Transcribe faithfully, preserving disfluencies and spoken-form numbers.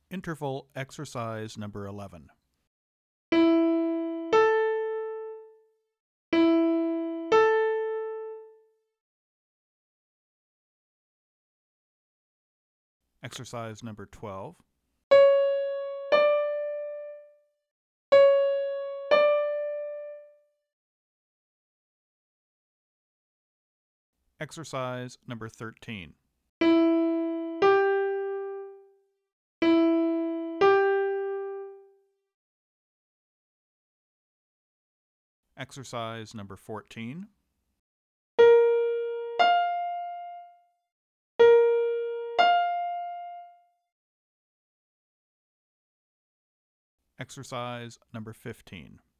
Interval exercise number eleven. Exercise number twelve. Exercise number thirteen. Exercise number fourteen. Exercise number fifteen.